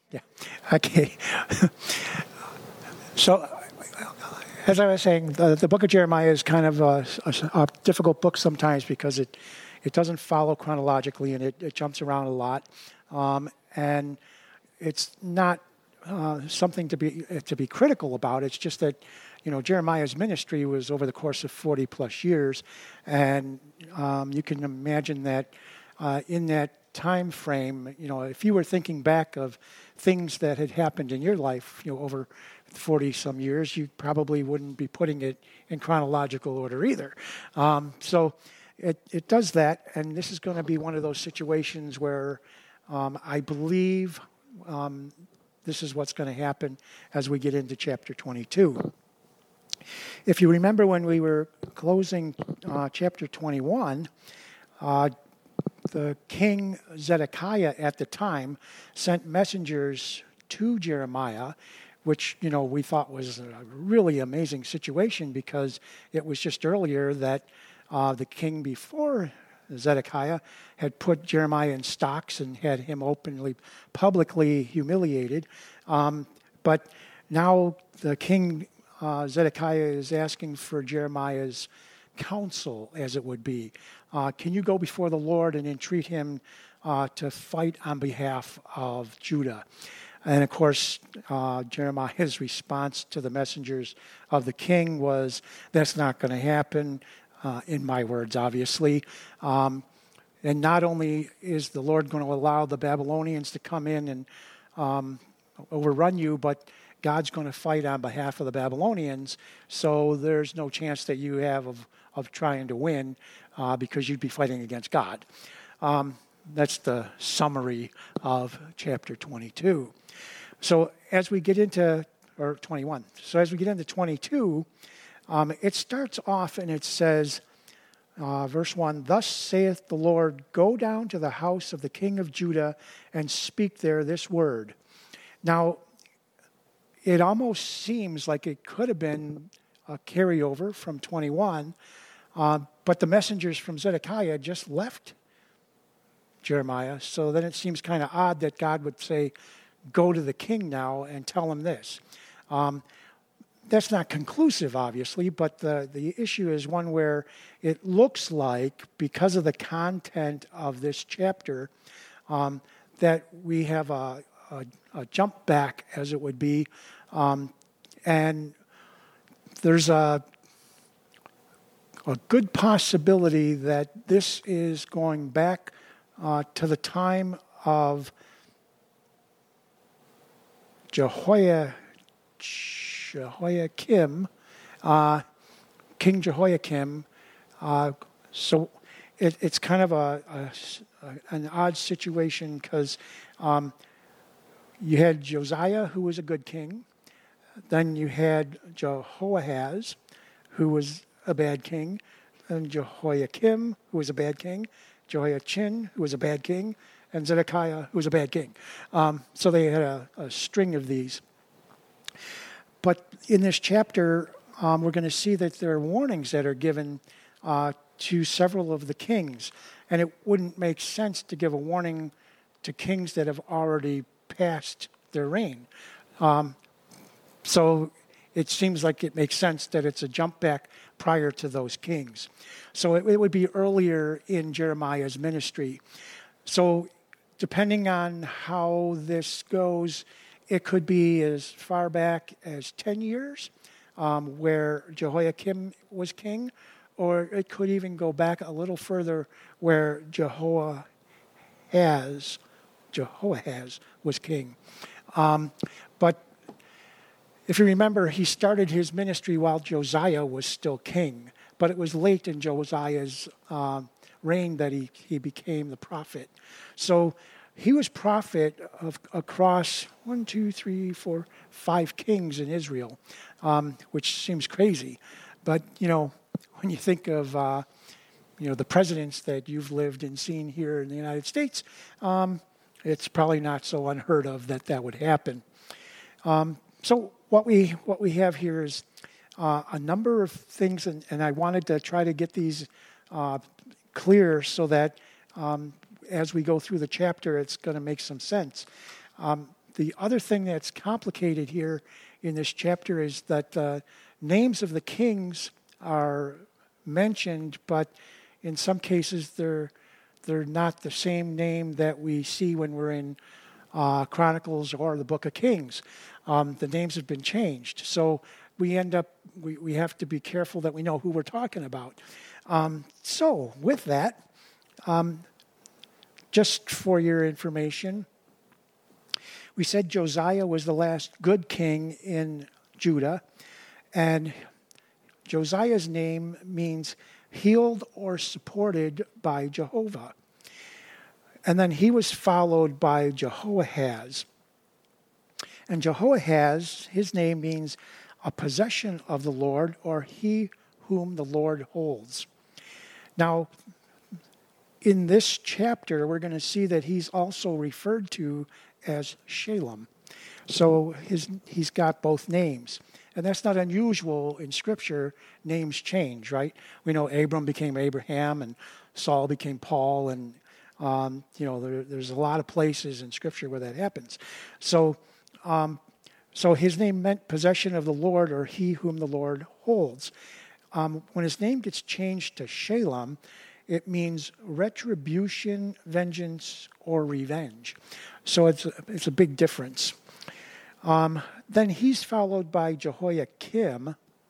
Yeah. Okay. So, as I was saying, the book of Jeremiah is kind of a difficult book sometimes because it doesn't follow chronologically and it jumps around a lot. And it's not something to be critical about. It's just that, Jeremiah's ministry was over the course of 40 plus years. And you can imagine that in that time frame, if you were thinking back of things that had happened in your life, over 40 some years, you probably wouldn't be putting it in chronological order either. So it does that, and this is going to be one of those situations where I believe this is what's going to happen as we get into chapter 22. If you remember when we were closing chapter 21, the king Zedekiah at the time sent messengers to Jeremiah, which, we thought was a really amazing situation because it was just earlier that the king before Zedekiah had put Jeremiah in stocks and had him publicly humiliated. But now the king Zedekiah is asking for Jeremiah's counsel, as it would be. Can you go before the Lord and entreat him to fight on behalf of Judah? And of course, Jeremiah's response to the messengers of the king was, that's not going to happen, in my words, obviously. And not only is the Lord going to allow the Babylonians to come in and overrun you, but God's going to fight on behalf of the Babylonians, so there's no chance that you have of trying to win because you'd be fighting against God. That's the summary of chapter 22. So as we get into, or 21, so as we get into 22, it starts off and it says, verse 1, thus saith the Lord, go down to the house of the king of Judah and speak there this word. Now, it almost seems like it could have been a carryover from 21, but the messengers from Zedekiah just left Jeremiah, so then it seems kind of odd that God would say, go to the king now and tell him this. That's not conclusive, obviously, but the issue is one where it looks like, because of the content of this chapter, that we have a jump back, as it would be, and there's a good possibility that this is going back to the time of Jehoiakim, King Jehoiakim. So it's kind of an odd situation because you had Josiah, who was a good king. Then you had Jehoahaz, who was a bad king. And Jehoiakim, who was a bad king. Jehoiachin, who was a bad king. And Zedekiah, who was a bad king. So they had a string of these. But in this chapter, we're going to see that there are warnings that are given to several of the kings. And it wouldn't make sense to give a warning to kings that have already passed their reign. So it seems like it makes sense that it's a jump back prior to those kings. So it would be earlier in Jeremiah's ministry. So depending on how this goes, it could be as far back as 10 years, where Jehoiakim was king, or it could even go back a little further where Jehoahaz was king. But if you remember, he started his ministry while Josiah was still king, but it was late in Josiah's reign that he became the prophet. So he was prophet across 5 kings in Israel, which seems crazy. But, when you think of, the presidents that you've lived and seen here in the United States, it's probably not so unheard of that would happen. So what we have here is a number of things, and I wanted to try to get these clear so that as we go through the chapter, it's going to make some sense. the other thing that's complicated here in this chapter is that the names of the kings are mentioned, but in some cases they're not the same name that we see when we're in Chronicles or the Book of Kings. The names have been changed, so we have to be careful that we know who we're talking about. So with that, just for your information, we said Josiah was the last good king in Judah, and Josiah's name means healed or supported by Jehovah. And then he was followed by Jehoahaz. And Jehoahaz, his name means a possession of the Lord, or he whom the Lord holds. Now, in this chapter, we're going to see that he's also referred to as Shalem. So he's got both names. And that's not unusual in Scripture. Names change, right? We know Abram became Abraham and Saul became Paul. And, there's a lot of places in Scripture where that happens. So his name meant possession of the Lord, or he whom the Lord holds. When his name gets changed to Shalem, it means retribution, vengeance, or revenge. So it's a big difference. Then he's followed by Jehoiakim,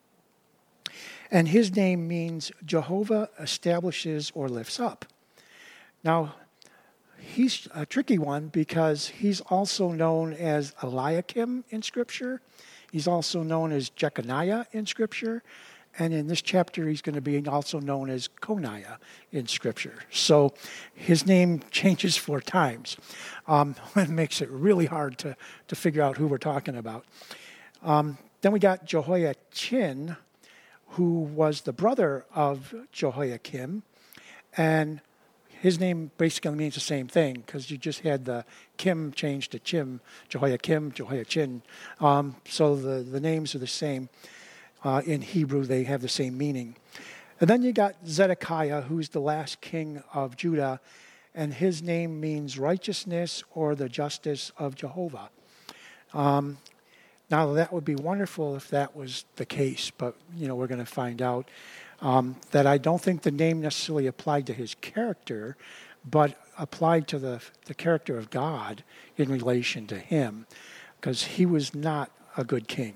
and his name means Jehovah establishes or lifts up. Now, he's a tricky one because he's also known as Eliakim in Scripture. He's also known as Jeconiah in Scripture. And in this chapter, he's going to be also known as Coniah in Scripture. So his name changes 4 times. It makes it really hard to figure out who we're talking about. Then we got Jehoiachin, who was the brother of Jehoiakim. And his name basically means the same thing because you just had the Kim changed to Chim, Jehoiakim, Jehoiachin. So the names are the same. In Hebrew, they have the same meaning. And then you got Zedekiah, who's the last king of Judah, and his name means righteousness or the justice of Jehovah. Now, that would be wonderful if that was the case, but, we're going to find out that I don't think the name necessarily applied to his character, but applied to the character of God in relation to him, because he was not a good king.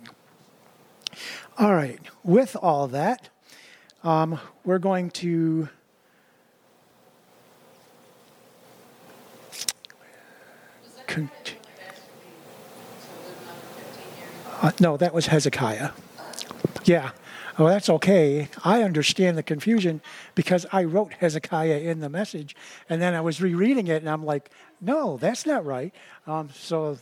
All right, with all that, we're going to no, that was Hezekiah. Yeah, well, that's okay. I understand the confusion because I wrote Hezekiah in the message, and then I was rereading it, and I'm like, no, that's not right. So,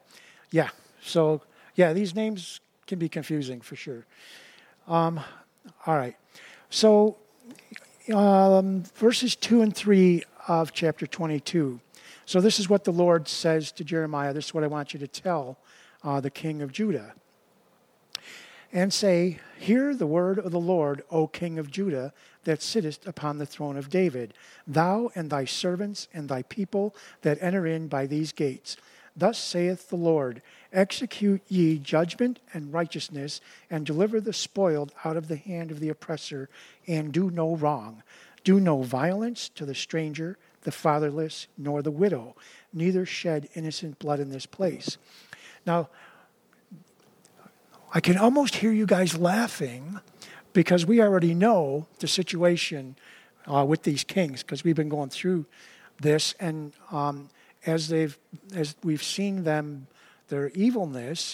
these names can be confusing for sure. All right. So verses 2 and 3 of chapter 22. So this is what the Lord says to Jeremiah. This is what I want you to tell the king of Judah. And say, hear the word of the Lord, O king of Judah, that sittest upon the throne of David, thou and thy servants and thy people that enter in by these gates. Thus saith the Lord, execute ye judgment and righteousness, and deliver the spoiled out of the hand of the oppressor, and do no wrong. Do no violence to the stranger, the fatherless, nor the widow, neither shed innocent blood in this place. Now, I can almost hear you guys laughing because we already know the situation with these kings, because we've been going through this, and as we've seen them, their evilness,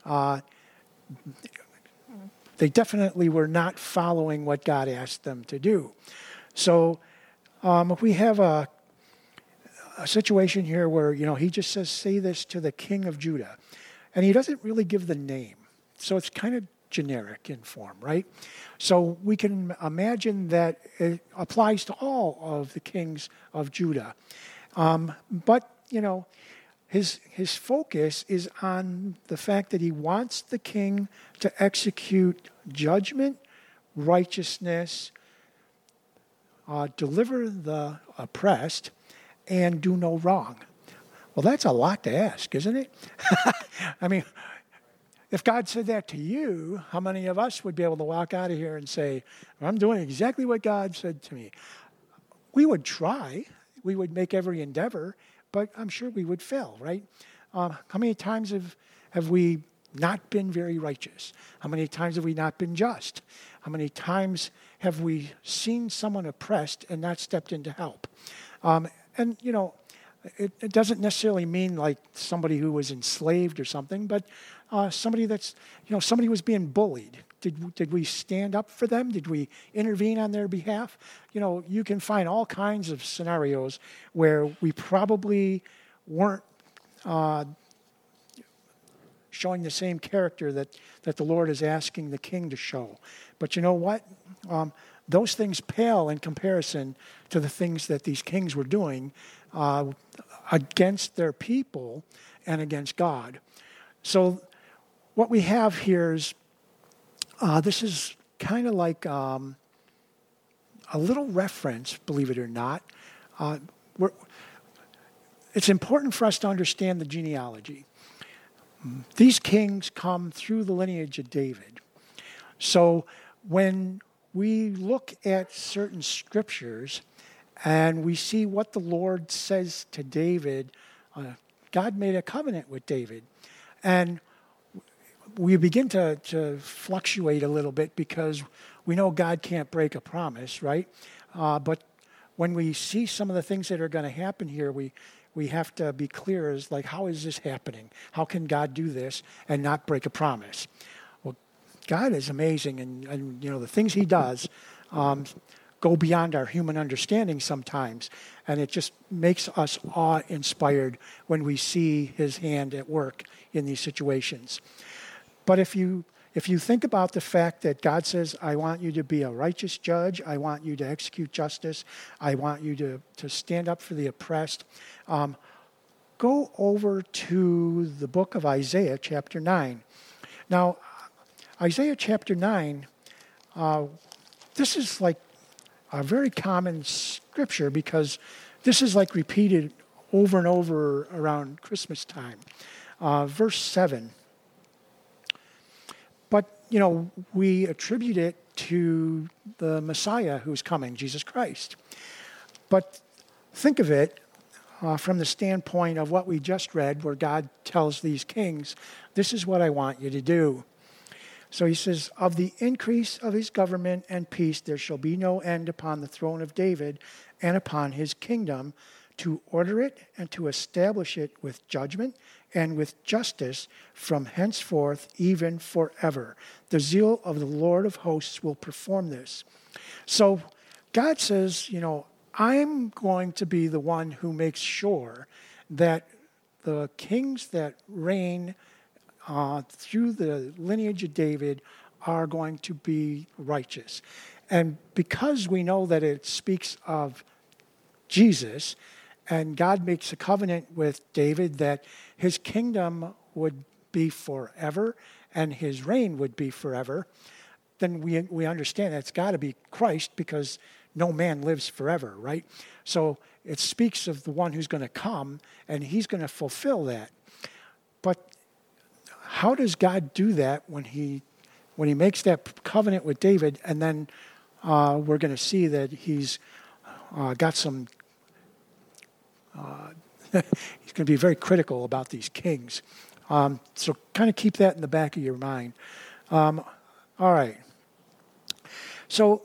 they definitely were not following what God asked them to do. So we have a situation here where, he just says, say this to the king of Judah. And he doesn't really give the name. So it's kind of generic in form, right? So we can imagine that it applies to all of the kings of Judah. But, his focus is on the fact that he wants the king to execute judgment, righteousness, deliver the oppressed, and do no wrong. Well, that's a lot to ask, isn't it? I mean, if God said that to you, how many of us would be able to walk out of here and say, I'm doing exactly what God said to me? We would try. We would make every endeavor, but I'm sure we would fail, right? How many times have we not been very righteous? How many times have we not been just? How many times have we seen someone oppressed and not stepped in to help? And, you know, it doesn't necessarily mean like somebody who was enslaved or something, but somebody that's, you know, somebody was being bullied. Did we stand up for them? Did we intervene on their behalf? You know, you can find all kinds of scenarios where we probably weren't showing the same character that the Lord is asking the king to show. But you know what? Those things pale in comparison to the things that these kings were doing against their people and against God. So what we have here is, this is kind of like a little reference, believe it or not. It's important for us to understand the genealogy. These kings come through the lineage of David. So when we look at certain scriptures and we see what the Lord says to David, God made a covenant with David. And we begin to fluctuate a little bit because we know God can't break a promise, right? But when we see some of the things that are going to happen here, we have to be clear as like, how is this happening? How can God do this and not break a promise? Well, God is amazing, and you know, the things he does go beyond our human understanding sometimes, and it just makes us awe-inspired when we see his hand at work in these situations. But if you think about the fact that God says, I want you to be a righteous judge, I want you to execute justice, I want you to stand up for the oppressed, go over to the book of Isaiah chapter 9. Now, Isaiah chapter 9, this is like a very common scripture because this is like repeated over and over around Christmas time. Verse 7. But, you know, we attribute it to the Messiah who's coming, Jesus Christ. But think of it from the standpoint of what we just read, where God tells these kings, this is what I want you to do. So he says, of the increase of his government and peace, there shall be no end upon the throne of David and upon his kingdom, to order it and to establish it with judgment and with justice from henceforth even forever. The zeal of the Lord of hosts will perform this. So God says, you know, I'm going to be the one who makes sure that the kings that reign through the lineage of David are going to be righteous. And because we know that it speaks of Jesus, and God makes a covenant with David that his kingdom would be forever and his reign would be forever, then we understand that it's got to be Christ because no man lives forever, right? So it speaks of the one who's going to come and he's going to fulfill that. But how does God do that when he makes that covenant with David, and then we're going to see that he's got some he's going to be very critical about these kings. So kind of keep that in the back of your mind. All right. So,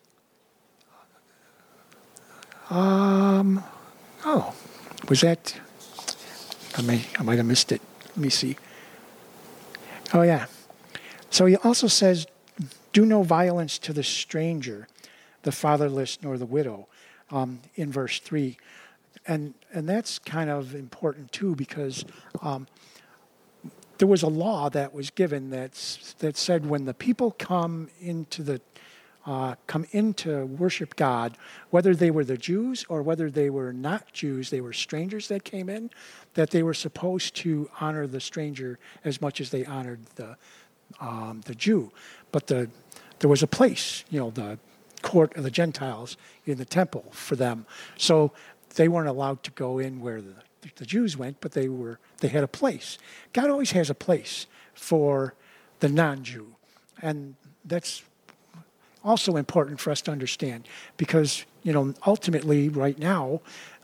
was that? I might have missed it. Let me see. Oh, yeah. So he also says, do no violence to the stranger, the fatherless, nor the widow, in verse 3. And that's kind of important too, because there was a law that was given that said when the people come into worship God, whether they were the Jews or whether they were not Jews, they were strangers that came in, that they were supposed to honor the stranger as much as they honored the Jew. But there was a place, you know, the court of the Gentiles in the temple for them. So they weren't allowed to go in where the the Jews went, but they had a place. God always has a place for the non-Jew. And that's also important for us to understand because, ultimately right now,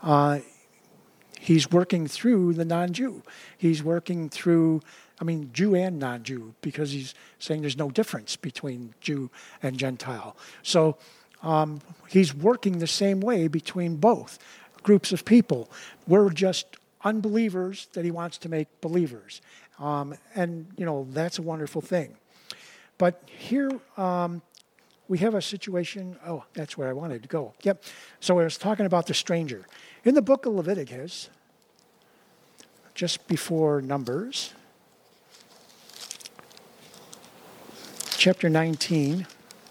he's working through the non-Jew. He's working through, Jew and non-Jew, because he's saying there's no difference between Jew and Gentile. So he's working the same way between both groups of people. We're just unbelievers that he wants to make believers. And that's a wonderful thing. But here we have a situation. Oh, that's where I wanted to go. Yep. So I was talking about the stranger. In the book of Leviticus, just before Numbers, chapter 19,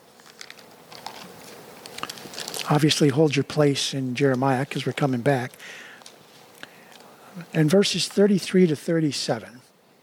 obviously hold your place in Jeremiah because we're coming back, and verses 33 to 37.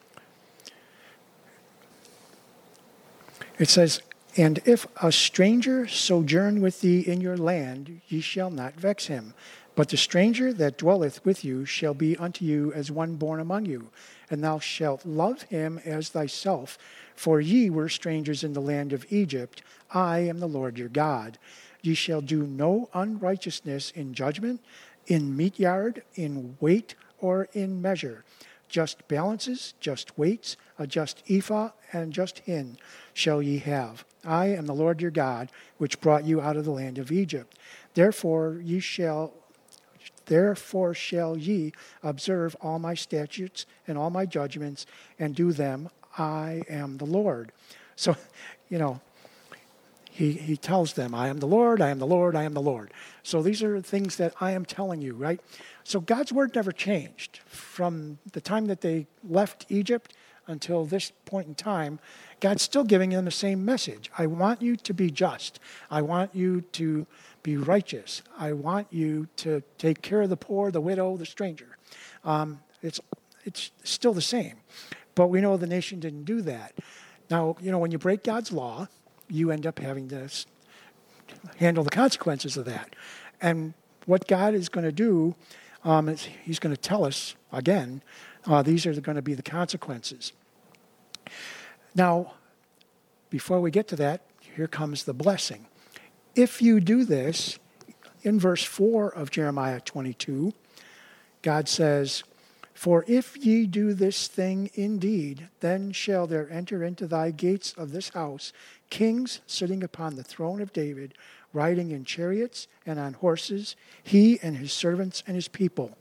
It says, "And if a stranger sojourn with thee in your land, ye shall not vex him. But the stranger that dwelleth with you shall be unto you as one born among you, and thou shalt love him as thyself. For ye were strangers in the land of Egypt. I am the Lord your God. Ye shall do no unrighteousness in judgment, in meat yard, in weight, or in measure. Just balances, just weights, a just ephah, and just hin shall ye have. I am the Lord your God, which brought you out of the land of Egypt. Therefore shall ye observe all my statutes and all my judgments, and do them. I am the Lord." So, he tells them, I am the Lord, I am the Lord, I am the Lord. So these are things that I am telling you, right? So God's word never changed. From the time that they left Egypt until this point in time, God's still giving them the same message. I want you to be just. I want you to be righteous. I want you to take care of the poor, the widow, the stranger. It's still the same. But we know the nation didn't do that. Now, when you break God's law, you end up having to handle the consequences of that. And what God is going to do is he's going to tell us, again, these are going to be the consequences. Now, before we get to that, here comes the blessing. If you do this, in verse 4 of Jeremiah 22, God says, "For if ye do this thing indeed, then shall there enter into thy gates of this house kings sitting upon the throne of David, riding in chariots and on horses, he and his servants and his people."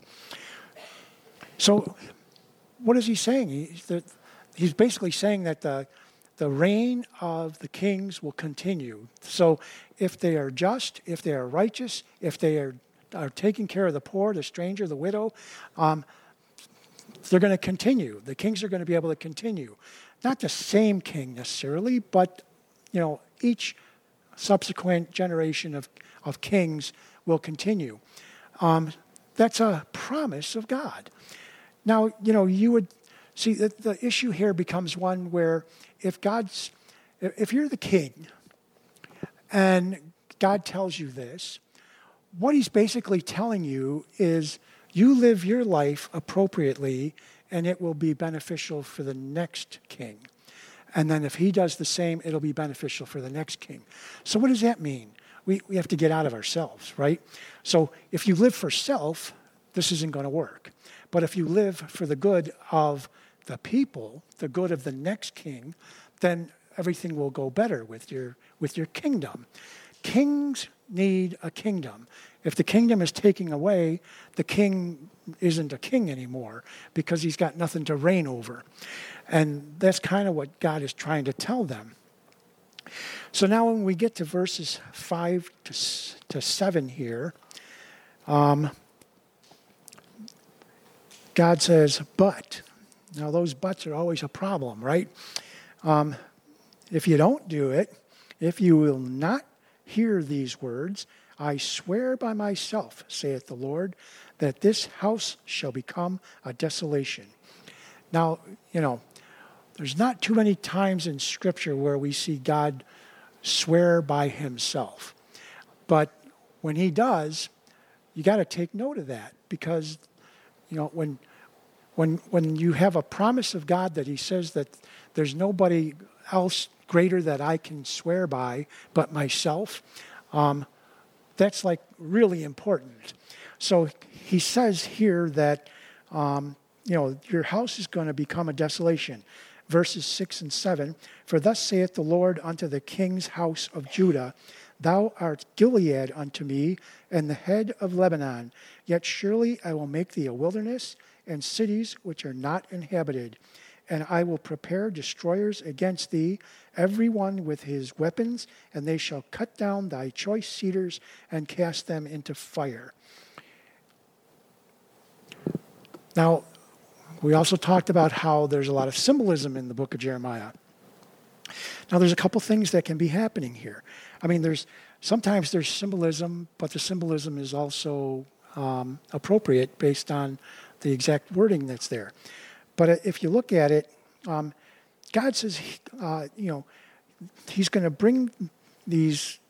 So what is he saying? He's basically saying that the reign of the kings will continue. So if they are just, if they are righteous, if they are taking care of the poor, the stranger, the widow, they're going to continue. The kings are going to be able to continue. Not the same king necessarily, but each subsequent generation of kings will continue. That's a promise of God. Now, you would see that the issue here becomes one where if you're the king and God tells you this, what he's basically telling you is you live your life appropriately and it will be beneficial for the next king. And then if he does the same, it'll be beneficial for the next king. So what does that mean? We have to get out of ourselves, right? So if you live for self, this isn't going to work. But if you live for the good of the people, the good of the next king, then everything will go better with your kingdom. Kings need a kingdom. If the kingdom is taken away, the king isn't a king anymore because he's got nothing to reign over. And that's kind of what God is trying to tell them. So now when we get to verses 5 to 7 here, God says, "But." Now those buts are always a problem, right? If you don't do it, if you will not hear these words, I swear by myself, saith the Lord, that this house shall become a desolation. Now, there's not too many times in Scripture where we see God swear by himself. But when he does, you got to take note of that because, you know, when you have a promise of God that he says that there's nobody else greater that I can swear by but myself, that's like really important. So he says here that, your house is going to become a desolation. Verses 6 and 7, for thus saith the Lord unto the king's house of Judah, thou art Gilead unto me, and the head of Lebanon. Yet surely I will make thee a wilderness, and cities which are not inhabited. And I will prepare destroyers against thee, every one with his weapons, and they shall cut down thy choice cedars and cast them into fire. Now, we also talked about how there's a lot of symbolism in the book of Jeremiah. Now, there's a couple things that can be happening here. I mean, sometimes there's symbolism, but the symbolism is also appropriate based on the exact wording that's there. But if you look at it, God says, he's going to bring this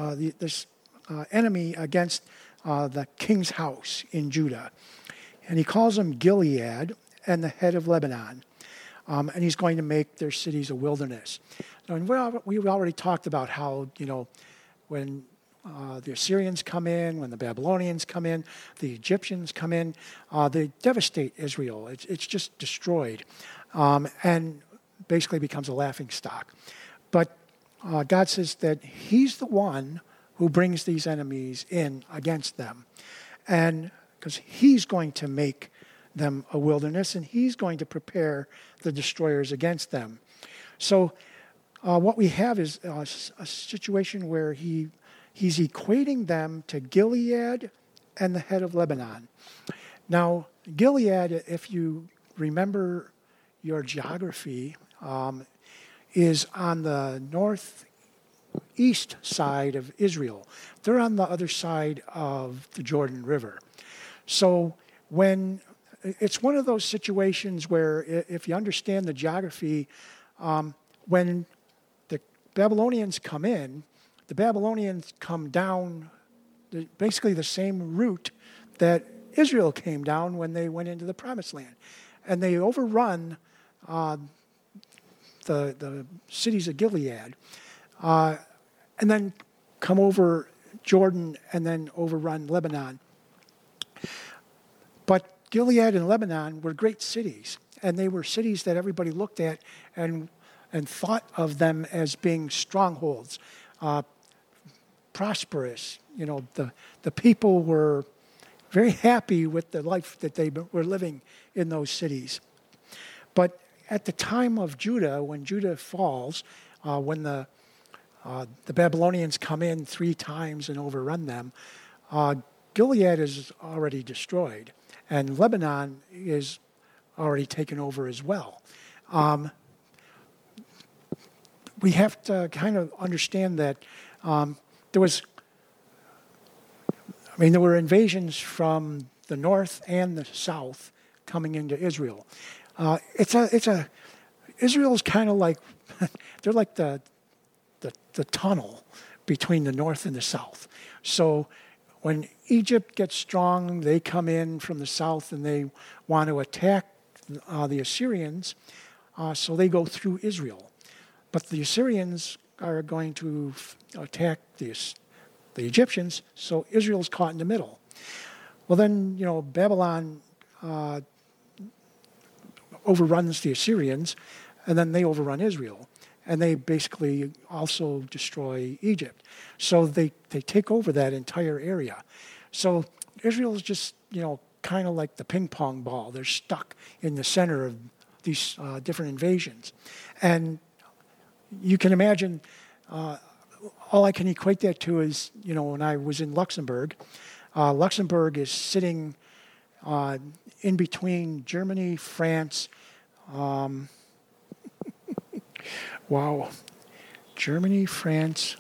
enemy against the king's house in Judah. And he calls him Gilead and the head of Lebanon. And he's going to make their cities a wilderness. And we've already talked about how, when the Assyrians come in, when the Babylonians come in, the Egyptians come in, they devastate Israel. It's just destroyed and basically becomes a laughingstock. But God says that he's the one who brings these enemies in against them. And because he's going to make them a wilderness, and he's going to prepare the destroyers against them. So what we have is a situation where he's equating them to Gilead and the head of Lebanon. Now, Gilead, if you remember your geography, is on the northeast side of Israel. They're on the other side of the Jordan River. So it's one of those situations where if you understand the geography, when the Babylonians come in, the Babylonians come down basically the same route that Israel came down when they went into the Promised Land. And they overrun the cities of Gilead, and then come over Jordan and then overrun Lebanon. But Gilead and Lebanon were great cities, and they were cities that everybody looked at and thought of them as being strongholds, prosperous. The people were very happy with the life that they were living in those cities. But at the time of Judah, when Judah falls, when the Babylonians come in 3 times and overrun them, Gilead is already destroyed, and Lebanon is already taken over as well. We have to kind of understand that there were invasions from the north and the south coming into Israel. Israel's kind of like, they're like the tunnel between the north and the south. So when Egypt gets strong, they come in from the south and they want to attack the Assyrians, so they go through Israel. But the Assyrians are going to attack the Egyptians, so Israel's caught in the middle. Well, then, Babylon overruns the Assyrians, and then they overrun Israel. And they basically also destroy Egypt. So they take over that entire area. So Israel is just, kind of like the ping pong ball. They're stuck in the center of these different invasions. And you can imagine, all I can equate that to is, when I was in Luxembourg, Luxembourg is sitting in between Germany, France, wow. Germany, France,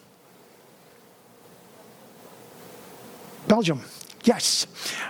Belgium. Yes.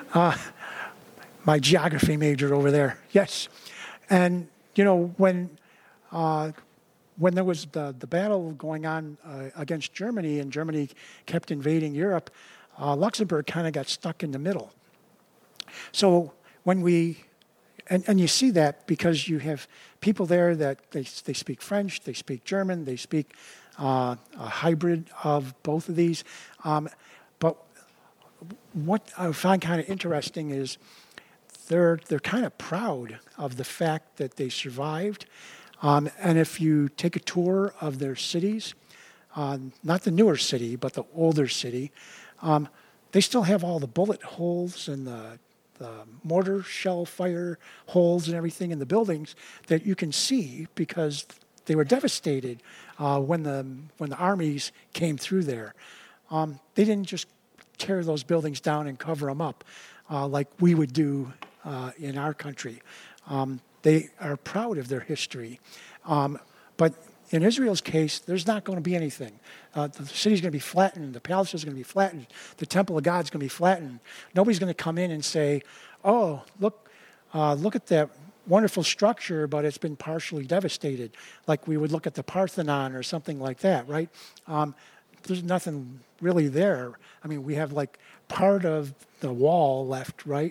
My geography major over there. Yes. And, when there was the battle going on against Germany, and Germany kept invading Europe, Luxembourg kind of got stuck in the middle. So when we, and you see that because you have people there that they speak French, they speak German, they speak a hybrid of both of these. But what I find kind of interesting is they're kind of proud of the fact that they survived. And if you take a tour of their cities, not the newer city, but the older city, they still have all the bullet holes and the mortar shell fire holes and everything in the buildings that you can see because they were devastated when the armies came through there. They didn't just tear those buildings down and cover them up like we would do in our country. They are proud of their history. But in Israel's case, there's not going to be anything. The city's going to be flattened. The palace is going to be flattened. The temple of God's going to be flattened. Nobody's going to come in and say, "Oh, look at that wonderful structure, but it's been partially devastated," like we would look at the Parthenon or something like that, right? There's nothing really there. I mean, we have like part of the wall left, right?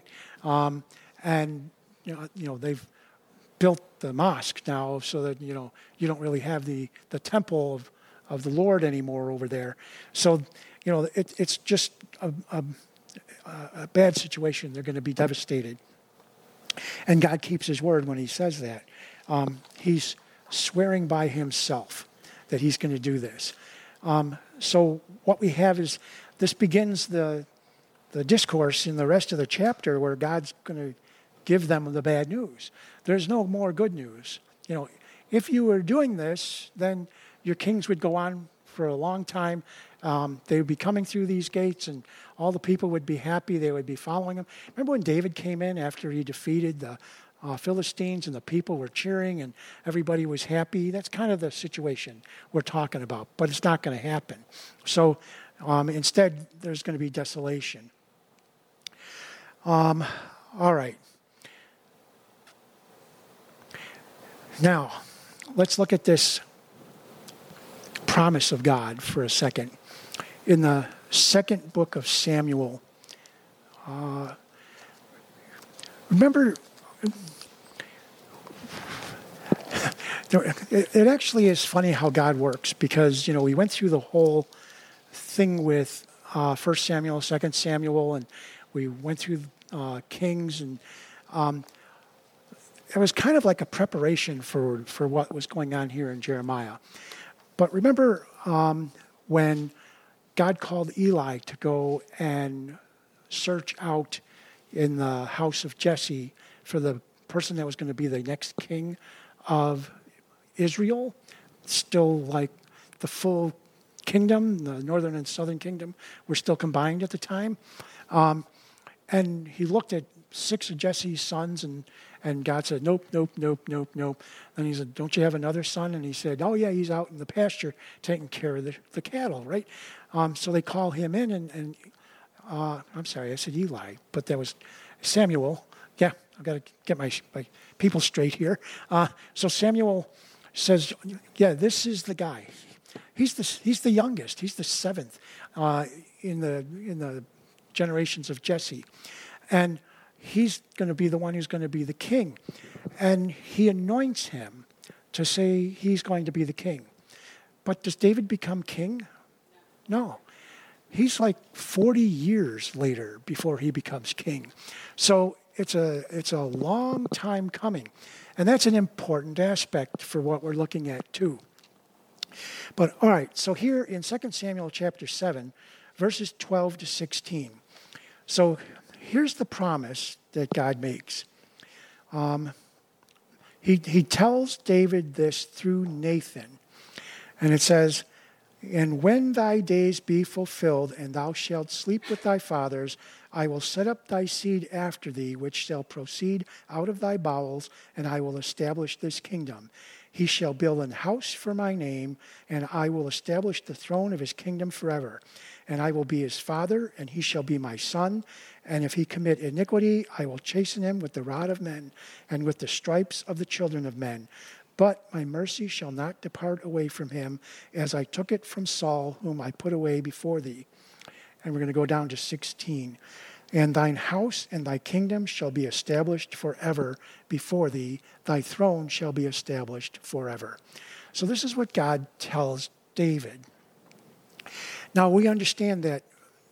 And you know they've built the mosque now so that you don't really have the temple of the Lord anymore over there. So it's just a bad situation. They're going to be devastated. And God keeps his word when he says that. He's swearing by himself that he's going to do this. So what we have is this begins the discourse in the rest of the chapter where God's going to give them the bad news. There's no more good news. If you were doing this, then your kings would go on for a long time. They would be coming through these gates, and all the people would be happy. They would be following them. Remember when David came in after he defeated the Philistines, and the people were cheering, and everybody was happy? That's kind of the situation we're talking about, but it's not going to happen. So instead, there's going to be desolation. All right. Now, let's look at this promise of God for a second. In the second book of Samuel, remember, it actually is funny how God works because, we went through the whole thing with 1 Samuel, 2 Samuel, and we went through Kings, and it was kind of like a preparation for what was going on here in Jeremiah. But remember when God called Eli to go and search out in the house of Jesse for the person that was going to be the next king of Israel, still like the full kingdom, the northern and southern kingdom were still combined at the time. And he looked at 6 of Jesse's sons, and God said, nope. And he said, don't you have another son? And he said, oh yeah, he's out in the pasture taking care of the cattle, right? So they call him in, and I'm sorry, I said Eli, but that was Samuel. Yeah, I've got to get my people straight here. So Samuel says, yeah, this is the guy. He's the youngest. He's the 7th in the generations of Jesse. And he's going to be the one who's going to be the king. And he anoints him to say he's going to be the king. But does David become king? No. He's like 40 years later before he becomes king. So it's a long time coming. And that's an important aspect for what we're looking at too. But all right, so here in 2 Samuel chapter 7, verses 12 to 16. So here's the promise that God makes. He tells David this through Nathan. And it says, and when thy days be fulfilled, and thou shalt sleep with thy fathers, I will set up thy seed after thee, which shall proceed out of thy bowels, and I will establish this kingdom. He shall build an house for my name, and I will establish the throne of his kingdom forever. And I will be his father, and he shall be my son. And if he commit iniquity, I will chasten him with the rod of men, and with the stripes of the children of men. But my mercy shall not depart away from him, as I took it from Saul, whom I put away before thee. And we're going to go down to 16. And thine house and thy kingdom shall be established forever before thee. Thy throne shall be established forever. So this is what God tells David. Now we understand that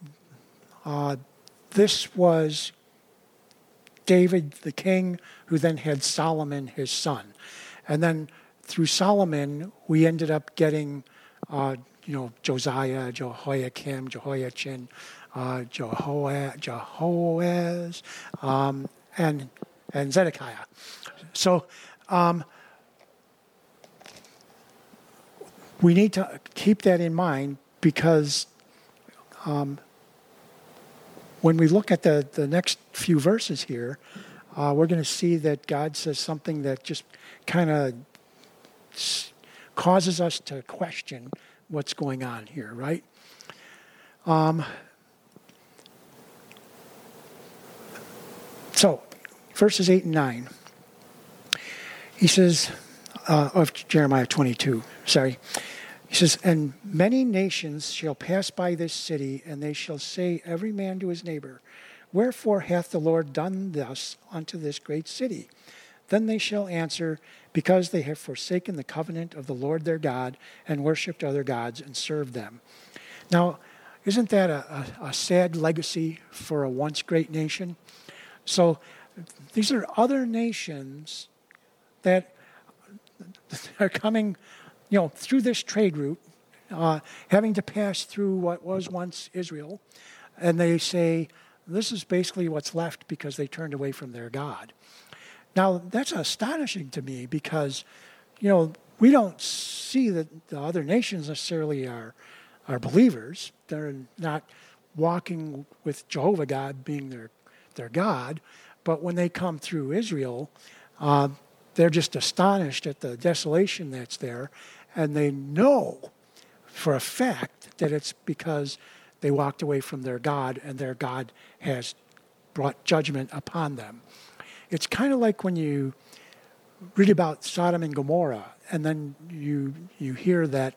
this was David the king, who then had Solomon his son. And then through Solomon, we ended up getting Josiah, Jehoiakim, Jehoiachin, Jehoaz, and Zedekiah. So we need to keep that in mind, because when we look at the next few verses here, we're going to see that God says something that just kind of causes us to question what's going on here, right? So, verses 8 and 9. He says, of Jeremiah 22, sorry. He says, and many nations shall pass by this city, and they shall say every man to his neighbor, wherefore hath the Lord done thus unto this great city? Then they shall answer, because they have forsaken the covenant of the Lord their God, and worshipped other gods, and served them. Now, isn't that a sad legacy for a once great nation? So these are other nations that are coming, through this trade route, having to pass through what was once Israel, and they say, this is basically what's left because they turned away from their God. Now, that's astonishing to me, because, we don't see that the other nations necessarily are believers. They're not walking with Jehovah God being their God. But when they come through Israel, they're just astonished at the desolation that's there, and they know for a fact that it's because they walked away from their God, and their God has brought judgment upon them. It's kind of like when you read about Sodom and Gomorrah, and then you hear that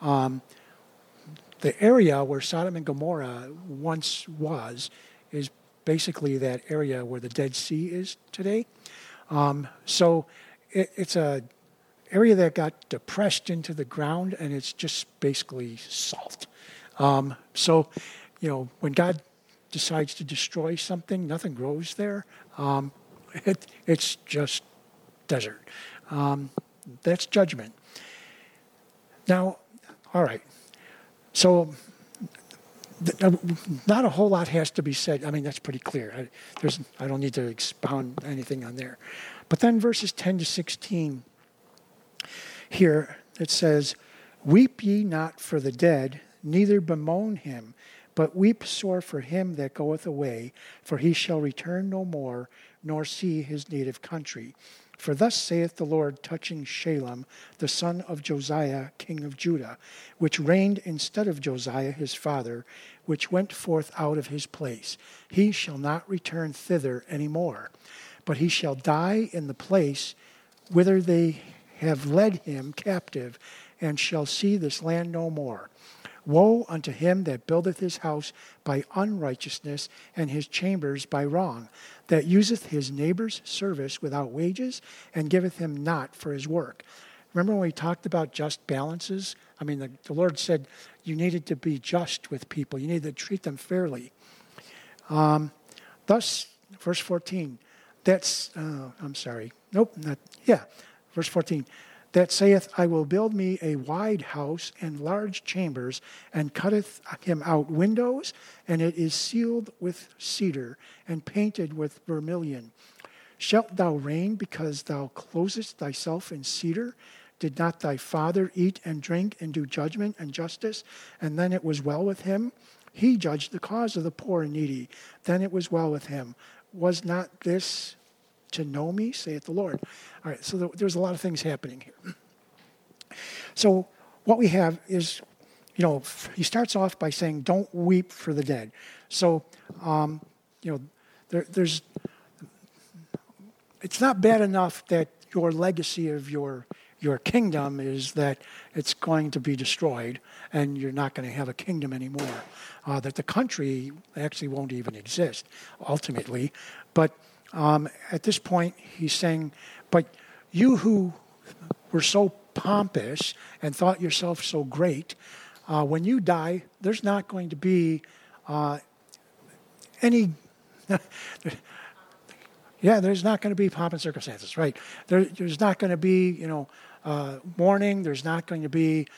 the area where Sodom and Gomorrah once was is basically that area where the Dead Sea is today. So it's a area that got depressed into the ground, and it's just basically salt. So when God decides to destroy something, nothing grows there. It's just desert. That's judgment. Now, all right. So not a whole lot has to be said. I mean, that's pretty clear. I don't need to expound anything on there. But then verses 10 to 16, here it says, weep ye not for the dead, neither bemoan him, but weep sore for him that goeth away, for he shall return no more, nor see his native country. For thus saith the Lord touching Shalem, the son of Josiah, king of Judah, which reigned instead of Josiah his father, which went forth out of his place. He shall not return thither any more, but he shall die in the place whither they have led him captive, and shall see this land no more. Woe unto him that buildeth his house by unrighteousness, and his chambers by wrong, that useth his neighbor's service without wages, and giveth him not for his work. Remember when we talked about just balances? I mean, the Lord said you needed to be just with people. You needed to treat them fairly. Thus, verse 14, verse 14, that saith, I will build me a wide house and large chambers, and cutteth him out windows, and it is sealed with cedar, and painted with vermilion. Shalt thou reign because thou closest thyself in cedar? Did not thy father eat and drink and do judgment and justice, and then it was well with him? He judged the cause of the poor and needy. Then it was well with him. Was not this to know me, saith the Lord? All right, so there's a lot of things happening here. So what we have is, he starts off by saying, don't weep for the dead. So, it's not bad enough that your legacy of your your kingdom is that it's going to be destroyed and you're not going to have a kingdom anymore. That the country actually won't even exist ultimately. But at this point, he's saying, but you who were so pompous and thought yourself so great, when you die, there's not going to be any... Yeah, there's not going to be pomp and circumstances, right? There's not going to be, mourning. There's not going to be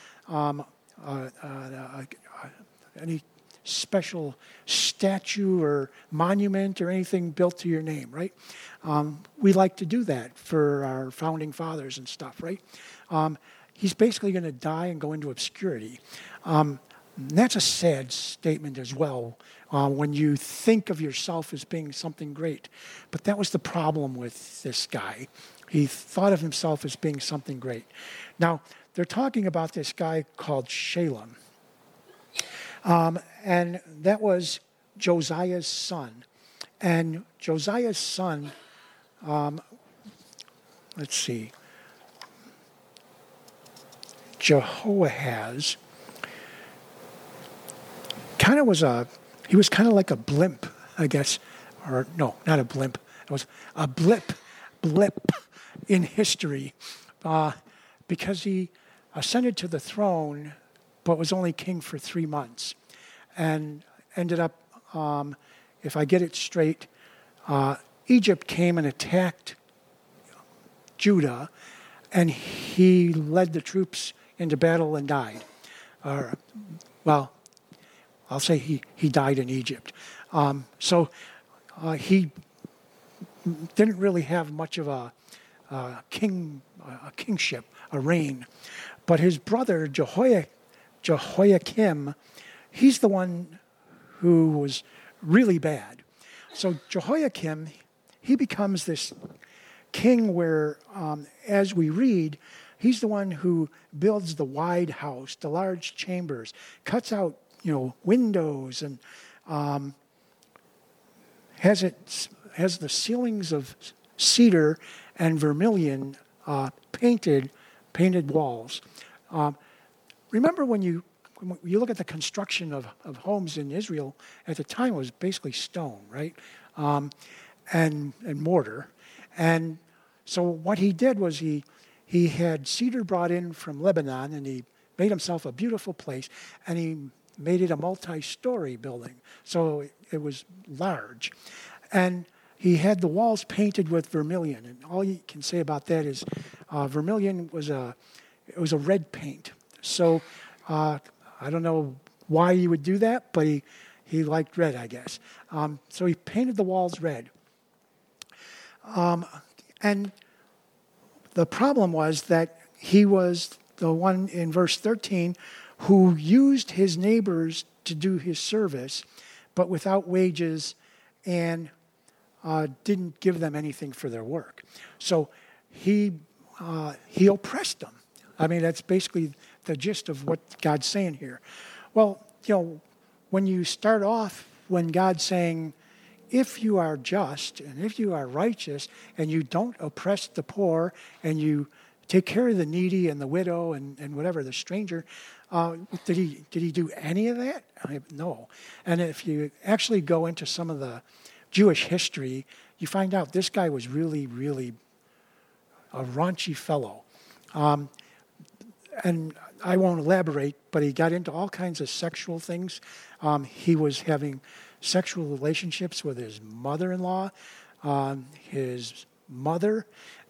any special statue or monument or anything built to your name, right? We like to do that for our founding fathers and stuff, right? He's basically going to die and go into obscurity. That's a sad statement as well, when you think of yourself as being something great. But that was the problem with this guy. He thought of himself as being something great. Now, they're talking about this guy called Shalem. And that was Josiah's son. And Josiah's son, Jehoahaz, he was kind of like a blimp, I guess. Or no, not a blimp. It was a blip in history, because he ascended to the throne, but was only king for 3 months, and ended up, if I get it straight, Egypt came and attacked Judah, and he led the troops into battle and died. I'll say he died in Egypt. So he didn't really have much of a kingship, a reign. But his brother Jehoiakim, he's the one who was really bad. So Jehoiakim, he becomes this king where, as we read, he's the one who builds the wide house, the large chambers, cuts out windows, and has the ceilings of cedar and vermilion painted walls. Remember when you look at the construction of homes in Israel at the time, it was basically stone, right? And mortar. And so what he did was he had cedar brought in from Lebanon, and he made himself a beautiful place, and he made it a multi-story building. So it was large. And he had the walls painted with vermilion. And all you can say about that is vermilion was a red paint. So I don't know why he would do that, but he liked red, I guess. So he painted the walls red. And the problem was that he was the one in verse 13 who used his neighbors to do his service, but without wages, and didn't give them anything for their work. So he oppressed them. I mean, that's basically the gist of what God's saying here. Well, when you start off, when God's saying, if you are just and if you are righteous and you don't oppress the poor and you take care of the needy and the widow and whatever, the stranger, did he do any of that? No. And if you actually go into some of the Jewish history, you find out this guy was really, really a raunchy fellow. And I won't elaborate, but he got into all kinds of sexual things. He was having sexual relationships with his mother-in-law, his mother,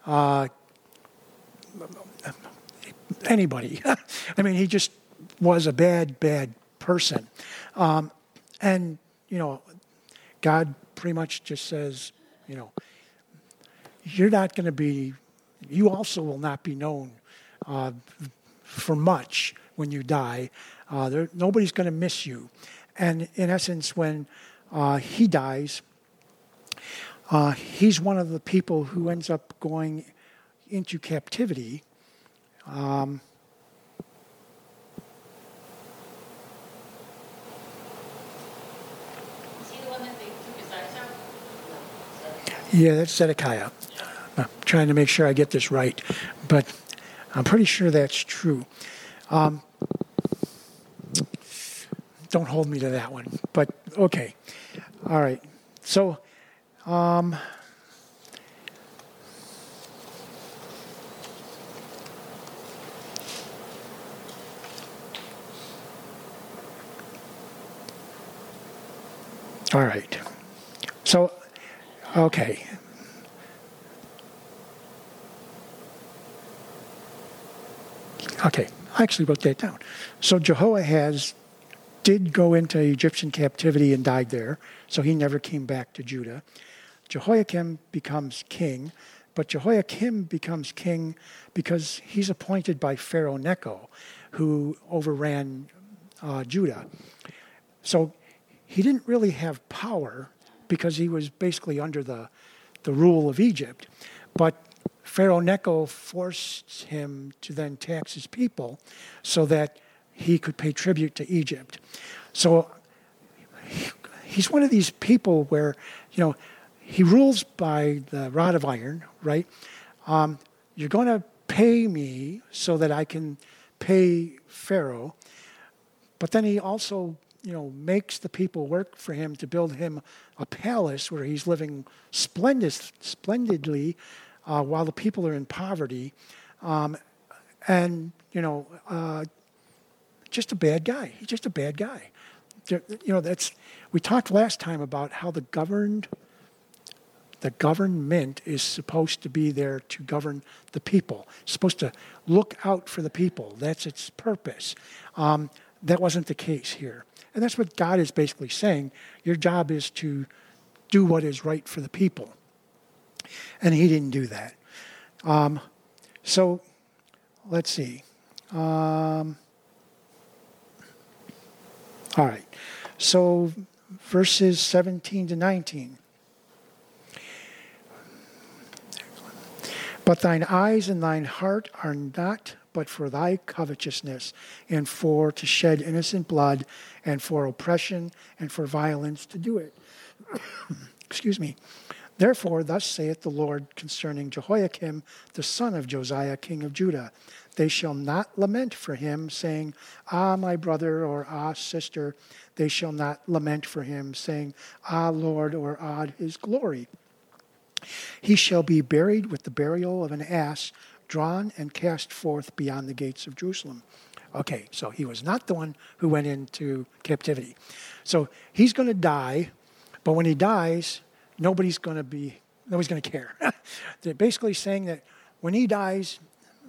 anybody. I mean, he just was a bad, bad person. And, God pretty much just says, you're not going to be, you also will not be known for much when you die. Nobody's going to miss you. And in essence, when he dies, he's one of the people who ends up going into captivity. Yeah, that's Zedekiah. I'm trying to make sure I get this right. But I'm pretty sure that's true. Don't hold me to that one, but okay. All right. So, all right. So, okay. Okay, I actually wrote that down. So Jehoahaz did go into Egyptian captivity and died there, so he never came back to Judah. Jehoiakim becomes king, but Jehoiakim becomes king because he's appointed by Pharaoh Necho, who overran Judah. So he didn't really have power because he was basically under the rule of Egypt. But Pharaoh Necho forced him to then tax his people so that he could pay tribute to Egypt. So he's one of these people where, he rules by the rod of iron, right? You're going to pay me so that I can pay Pharaoh. But then he also, makes the people work for him to build him a palace where he's living splendidly while the people are in poverty. Just a bad guy. He's just a bad guy. We talked last time about how the government is supposed to be there to govern the people. It's supposed to look out for the people. That's its purpose. That wasn't the case here. And that's what God is basically saying. Your job is to do what is right for the people. And he didn't do that. So let's see. All right. So verses 17 to 19. But thine eyes and thine heart are not but for thy covetousness, and for to shed innocent blood, and for oppression, and for violence to do it. Excuse me. Therefore, thus saith the Lord concerning Jehoiakim, the son of Josiah, king of Judah. They shall not lament for him, saying, Ah, my brother, or Ah, sister. They shall not lament for him, saying, Ah, Lord, or Ah, his glory. He shall be buried with the burial of an ass, drawn and cast forth beyond the gates of Jerusalem. Okay, so he was not the one who went into captivity. So he's going to die, but when he dies, nobody's going to care. They're basically saying that when he dies,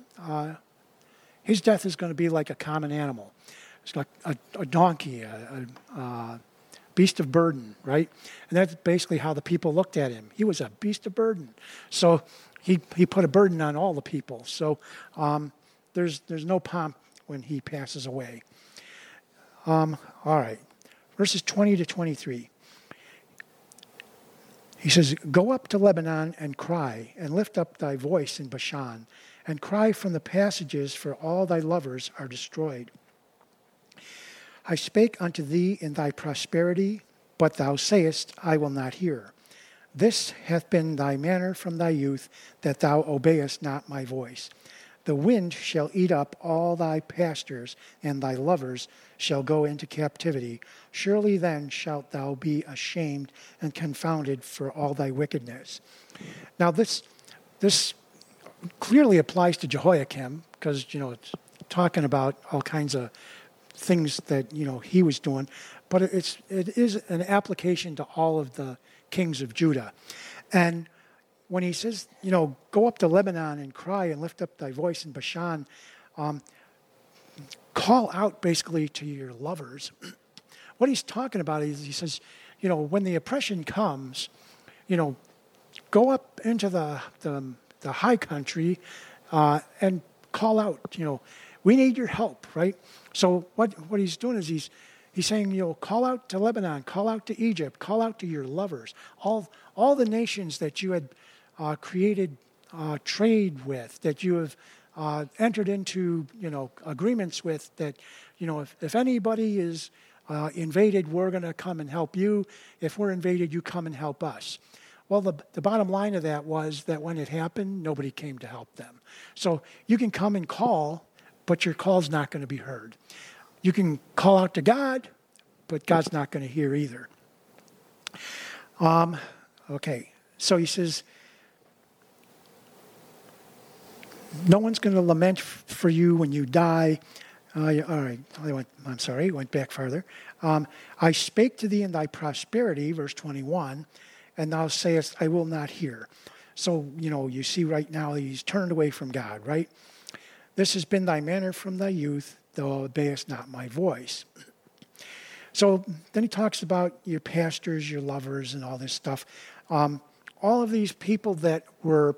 his death is going to be like a common animal. It's like a donkey, a beast of burden, right? And that's basically how the people looked at him. He was a beast of burden. So he put a burden on all the people. So there's no pomp when he passes away. All right, verses 20 to 23. He says, Go up to Lebanon and cry, and lift up thy voice in Bashan, and cry from the passages, for all thy lovers are destroyed. I spake unto thee in thy prosperity, but thou sayest, I will not hear. This hath been thy manner from thy youth, that thou obeyest not my voice. The wind shall eat up all thy pastors, and thy lovers shall go into captivity. Surely then shalt thou be ashamed and confounded for all thy wickedness. Now this clearly applies to Jehoiakim, because it's talking about all kinds of things that he was doing, but it is an application to all of the kings of Judah. And when he says, go up to Lebanon and cry and lift up thy voice in Bashan, call out basically to your lovers. What he's talking about is he says, when the oppression comes, go up into the high country and call out, we need your help, right? So what he's doing is he's saying, call out to Lebanon, call out to Egypt, call out to your lovers, all the nations that you had created trade with, that you have entered into, agreements with, that, if anybody is invaded, we're going to come and help you. If we're invaded, you come and help us. Well, the bottom line of that was that when it happened, nobody came to help them. So you can come and call, but your call's not going to be heard. You can call out to God, but God's not going to hear either. Okay, so he says, no one's going to lament for you when you die. All right, went back farther. I spake to thee in thy prosperity, verse 21, and thou sayest, I will not hear. So, you see right now he's turned away from God, right? This has been thy manner from thy youth, thou obeyest not my voice. So then he talks about your pastors, your lovers, and all this stuff. All of these people that were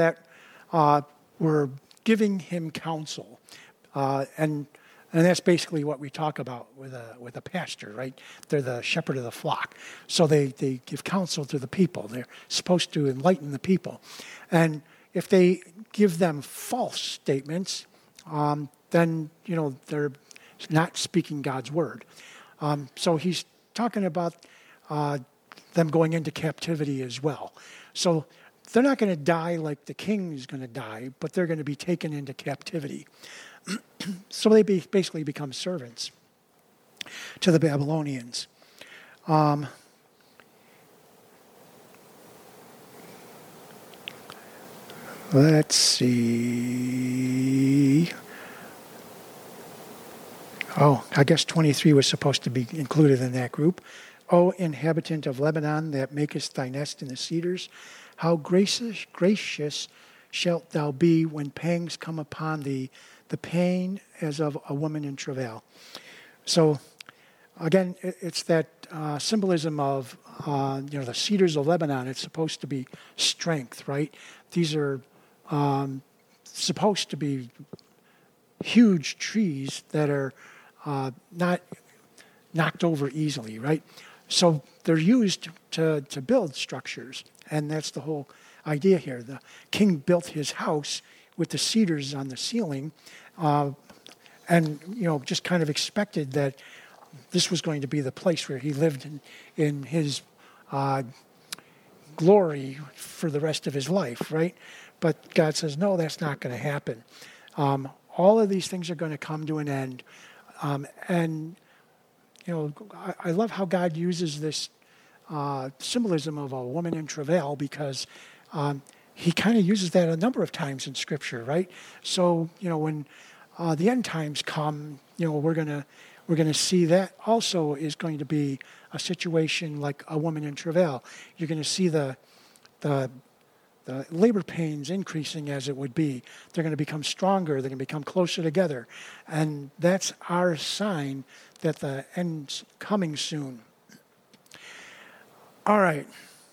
giving him counsel, and that's basically what we talk about with a pastor, right? They're the shepherd of the flock. So they give counsel to the people. They're supposed to enlighten the people. And if they give them false statements, then, they're not speaking God's word. So he's talking about them going into captivity as well. So they're not going to die like the king is going to die, but they're going to be taken into captivity. So they basically become servants to the Babylonians. Let's see. Oh, I guess 23 was supposed to be included in that group. O inhabitant of Lebanon, that makest thy nest in the cedars, how gracious shalt thou be when pangs come upon thee, the pain as of a woman in travail. So, again, it's that symbolism of, the cedars of Lebanon. It's supposed to be strength, right? These are supposed to be huge trees that are not knocked over easily, right? So they're used to build structures, and that's the whole idea here. The king built his house with the cedars on the ceiling, and just kind of expected that this was going to be the place where he lived in his glory for the rest of his life, right? But God says, no, that's not going to happen. All of these things are going to come to an end. And I love how God uses this symbolism of a woman in travail, because he kind of uses that a number of times in Scripture, right? So, when the end times come, we're gonna see that also is going to be a situation like a woman in travail. You're going to see the labor pains increasing as it would be. They're going to become stronger. They're going to become closer together. And that's our sign that the end's coming soon. All right.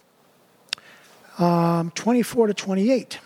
24 to 28.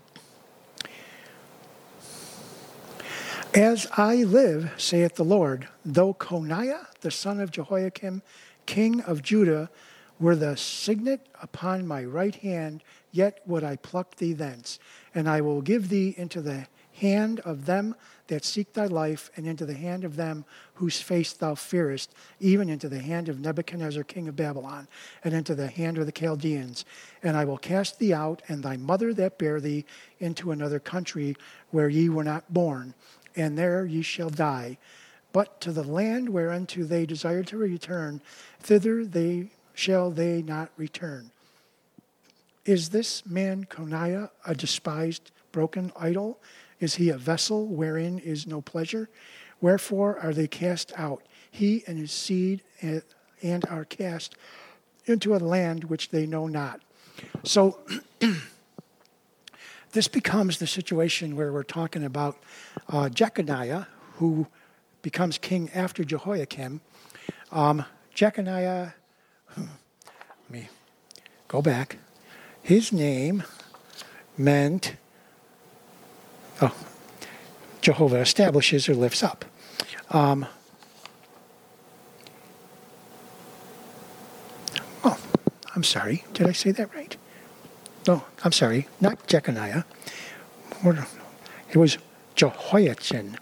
As I live, saith the Lord, though Coniah, the son of Jehoiakim, king of Judah, were the signet upon my right hand, yet would I pluck thee thence. And I will give thee into the hand of them that seek thy life, and into the hand of them whose face thou fearest, even into the hand of Nebuchadnezzar king of Babylon, and into the hand of the Chaldeans. And I will cast thee out, and thy mother that bare thee, into another country where ye were not born, and there ye shall die. But to the land whereunto they desire to return, thither shall they not return. Is this man Coniah a despised, broken idol? Is he a vessel wherein is no pleasure? Wherefore are they cast out, he and his seed, and are cast into a land which they know not. So this becomes the situation where we're talking about Jeconiah, who becomes king after Jehoiakim. Jeconiah, let me go back. His name meant, Jehovah establishes or lifts up. I'm sorry. Did I say that right? No, I'm sorry. Not Jeconiah. It was Jehoiachin.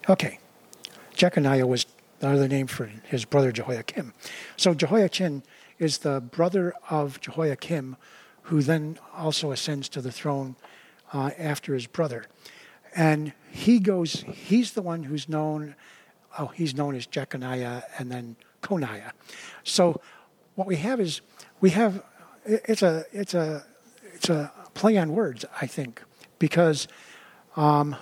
Jeconiah was another name for his brother Jehoiakim. So Jehoiachin is the brother of Jehoiakim, who then also ascends to the throne after his brother. And he's the one who's known, he's known as Jeconiah and then Coniah. So what we have is, it's a play on words, I think, because God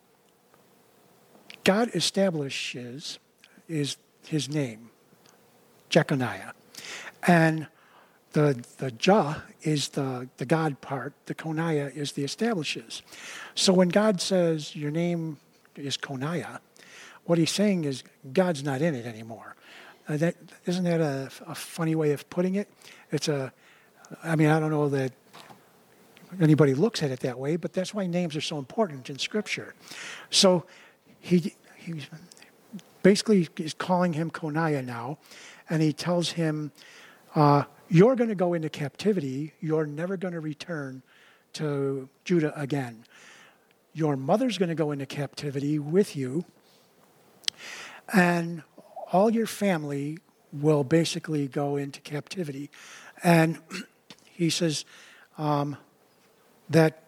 establishes is his name, Jeconiah. And the Jah is the God part, the Coniah is the establishes. So when God says your name is Coniah, what he's saying is God's not in it anymore. Isn't that a funny way of putting it? I don't know that anybody looks at it that way, but that's why names are so important in Scripture. So he basically is calling him Coniah now, and he tells him, you're going to go into captivity. You're never going to return to Judah again. Your mother's going to go into captivity with you, and all your family will basically go into captivity. And he says that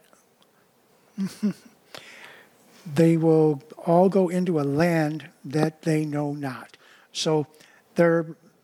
they will all go into a land that they know not. So they're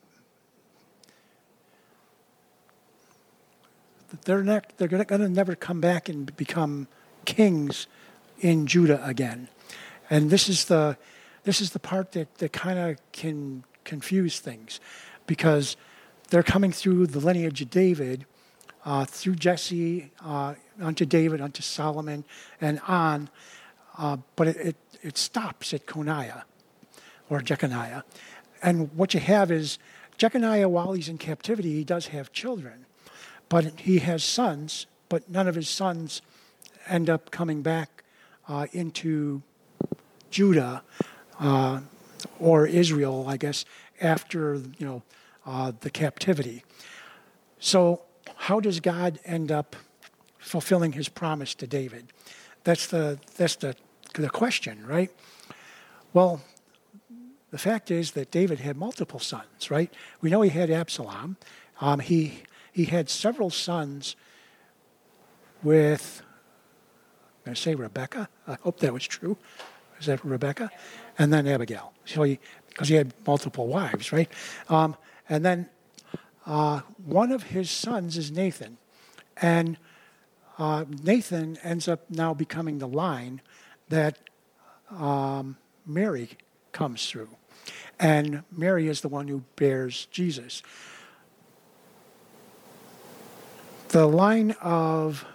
going to never come back and become kings in Judah again. And this is the part that kind of can confuse things, because they're coming through the lineage of David, through Jesse, unto David, unto Solomon, and on. But it stops at Coniah, or Jeconiah. And what you have is Jeconiah, while he's in captivity, he does have children. But he has sons, but none of his sons end up coming back into Judah or Israel, I guess, after the captivity. So how does God end up fulfilling his promise to David? That's the question, right? Well, the fact is that David had multiple sons, right? We know he had Absalom. He had several sons with, I'm going to say Rebecca. I hope that was true. Is that Rebecca? And then Abigail. So because he had multiple wives, right? And then one of his sons is Nathan. And Nathan ends up now becoming the line that Mary comes through. And Mary is the one who bears Jesus. The line of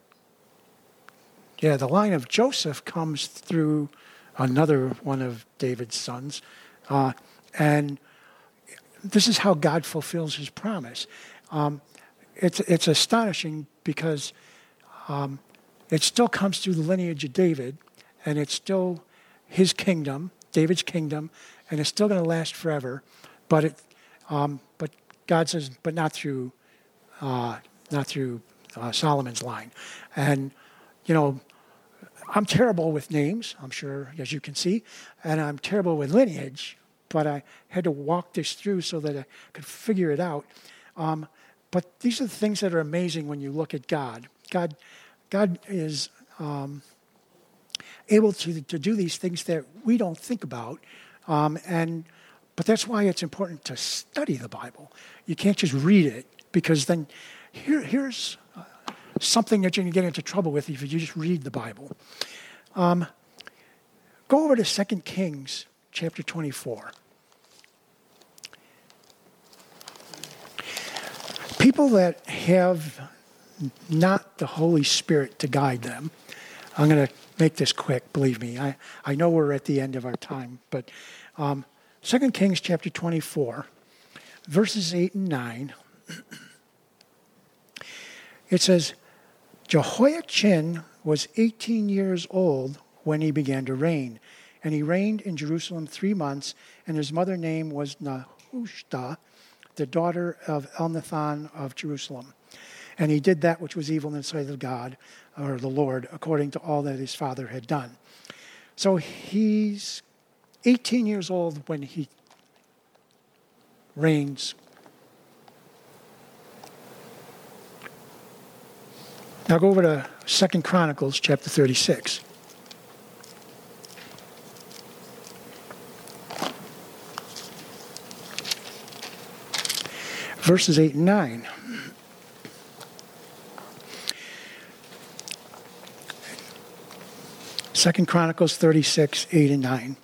Joseph comes through another one of David's sons. And this is how God fulfills his promise. It's astonishing because it still comes through the lineage of David, and it's still his kingdom, David's kingdom, and it's still going to last forever. But God says, but not through Solomon's line. And I'm terrible with names, I'm sure, as you can see, and I'm terrible with lineage, but I had to walk this through so that I could figure it out. But these are the things that are amazing when you look at God. God is able to do these things that we don't think about, but that's why it's important to study the Bible. You can't just read it, because then here's something that you're going to get into trouble with if you just read the Bible. Go over to 2 Kings chapter 24. People that have not the Holy Spirit to guide them, I'm going to make this quick, believe me. I know we're at the end of our time, but 2 Kings chapter 24, verses 8 and 9, it says, Jehoiachin was 18 years old when he began to reign, and he reigned in Jerusalem 3 months, and his mother's name was Nehushta, the daughter of Elnathan of Jerusalem. And he did that which was evil in the sight of God, or the Lord, according to all that his father had done. So he's 18 years old when he reigns Now go over to 2 Chronicles chapter 36. Verses 8 and 9. Second Chronicles 36, 8 and 9.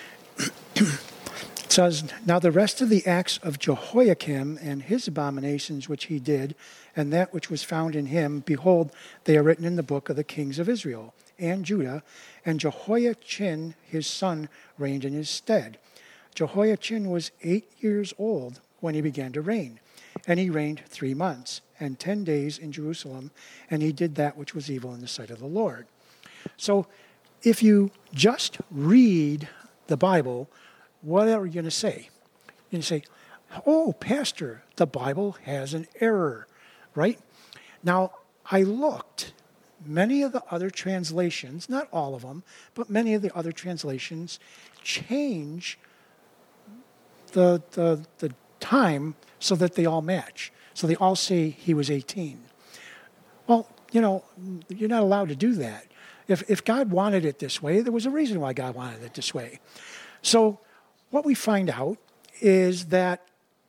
It says, "Now the rest of the acts of Jehoiakim and his abominations which he did, and that which was found in him, behold, they are written in the book of the kings of Israel and Judah, and Jehoiachin his son reigned in his stead. Jehoiachin was 8 years old when he began to reign, and he reigned 3 months and 10 days in Jerusalem, and he did that which was evil in the sight of the Lord." So if you just read the Bible, what are you going to say? You're going to say, "Oh, Pastor, the Bible has an error," right? Now, I looked. Many of the other translations, not all of them, but many of the other translations change the time so that they all match. So they all say he was 18. Well, you're not allowed to do that. If God wanted it this way, there was a reason why God wanted it this way. So what we find out is that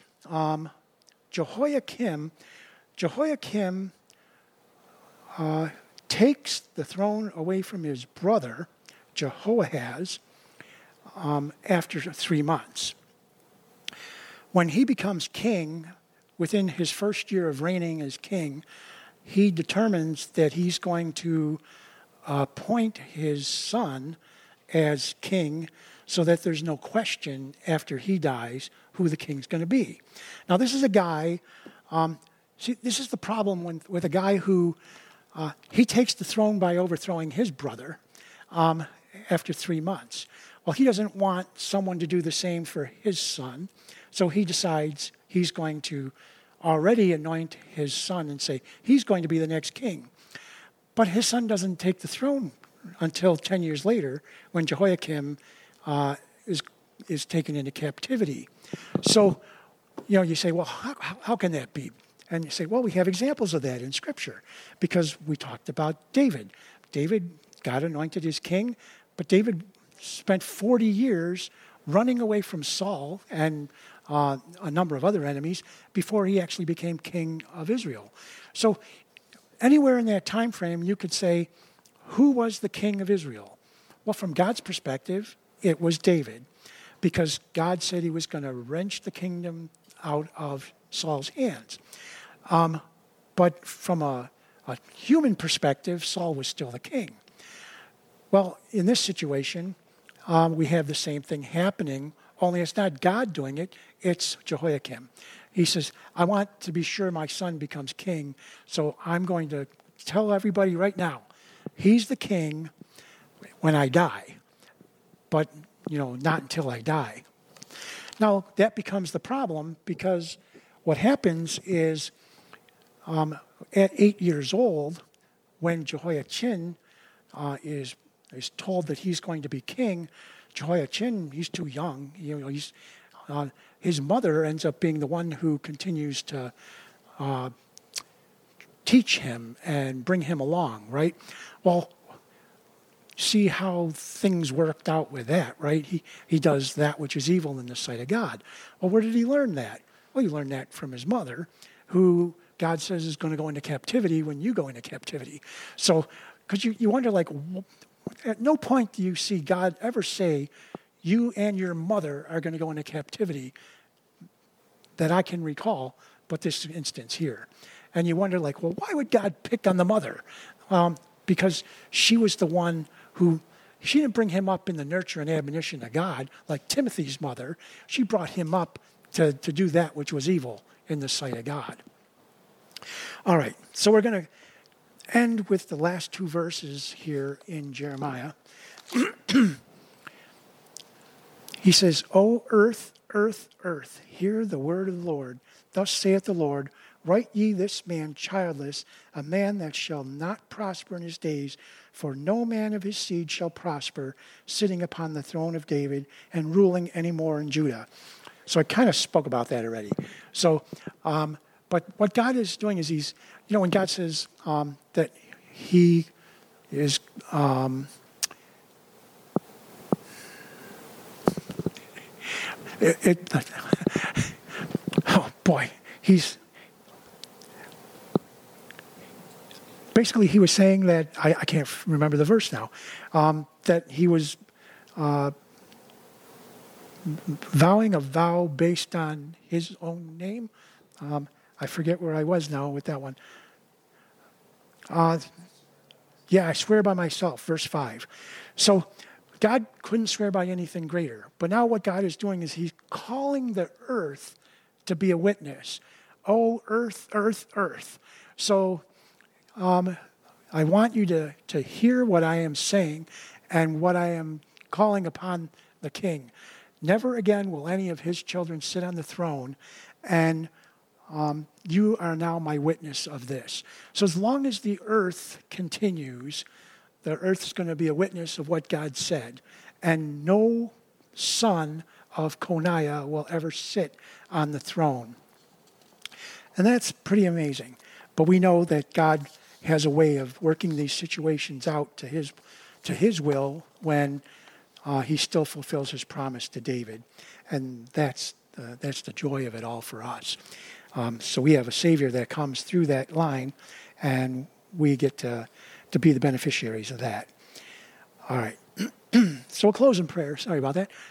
Jehoiakim takes the throne away from his brother, Jehoahaz, after 3 months. When he becomes king, within his first year of reigning as king, he determines that he's going to appoint his son as king so that there's no question after he dies who the king's going to be. Now, this is a guy, this is the problem with a guy who, he takes the throne by overthrowing his brother after 3 months. Well, he doesn't want someone to do the same for his son, so he decides he's going to already anoint his son and say he's going to be the next king. But his son doesn't take the throne until 10 years later when Jehoiakim is taken into captivity. So, you say, well, how can that be? And you say, well, we have examples of that in Scripture because we talked about David. David got anointed as king, but David spent 40 years running away from Saul and a number of other enemies before he actually became king of Israel. So anywhere in that time frame, you could say, who was the king of Israel? Well, from God's perspective, it was David, because God said he was going to wrench the kingdom out of Saul's hands. But from a human perspective, Saul was still the king. Well, in this situation, we have the same thing happening, only it's not God doing it, it's Jehoiakim. He says, I want to be sure my son becomes king, so I'm going to tell everybody right now, he's the king when I die, but, not until I die. Now, that becomes the problem because what happens is at 8 years old, when Jehoiachin is told that he's going to be king, Jehoiachin, he's too young. His mother ends up being the one who continues to teach him and bring him along, right? Well, see how things worked out with that, right? He does that which is evil in the sight of God. Well, where did he learn that? Well, he learned that from his mother, who God says is going to go into captivity when you go into captivity. So, because you wonder, at no point do you see God ever say, you and your mother are going to go into captivity that I can recall, but this instance here. And you wonder, why would God pick on the mother? Because she was the one who, she didn't bring him up in the nurture and admonition of God, like Timothy's mother. She brought him up to do that which was evil in the sight of God. All right, so we're going to end with the last 2 verses here in Jeremiah. He says, O earth, earth, earth, hear the word of the Lord. Thus saith the Lord, write ye this man childless, a man that shall not prosper in his days, for no man of his seed shall prosper, sitting upon the throne of David and ruling any more in Judah. So I kind of spoke about that already. So But what God is doing is when God says that he is, oh boy, basically he was saying that, I can't remember the verse now, that he was vowing a vow based on his own name. I forget where I was now with that one. Yeah, I swear by myself, verse 5. So God couldn't swear by anything greater. But now what God is doing is he's calling the earth to be a witness. Oh, earth, earth, earth. So I want you to hear what I am saying and what I am calling upon the king. Never again will any of his children sit on the throne, and you are now my witness of this. So as long as the earth continues, the earth's going to be a witness of what God said. And no son of Coniah will ever sit on the throne. And that's pretty amazing. But we know that God has a way of working these situations out to his will when he still fulfills his promise to David. And that's the joy of it all for us. So we have a Savior that comes through that line, and we get to be the beneficiaries of that. All right. So we'll close in prayer. Sorry about that.